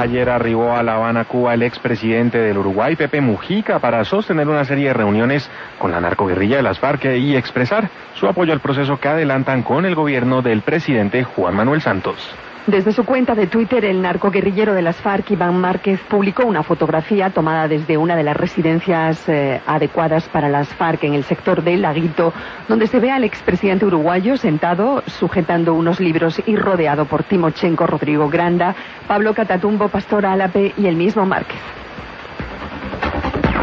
Ayer arribó a La Habana, Cuba, el expresidente del Uruguay, Pepe Mujica, para sostener una serie de reuniones con la narcoguerrilla de las FARC y expresar su apoyo al proceso que adelantan con el gobierno del presidente Juan Manuel Santos. Desde su cuenta de Twitter, el narcoguerrillero de las FARC, Iván Márquez, publicó una fotografía tomada desde una de las residencias adecuadas para las FARC en el sector de Laguito, donde se ve al expresidente uruguayo sentado, sujetando unos libros y rodeado por Timochenko, Rodrigo Granda, Pablo Catatumbo, Pastor Álape y el mismo Márquez.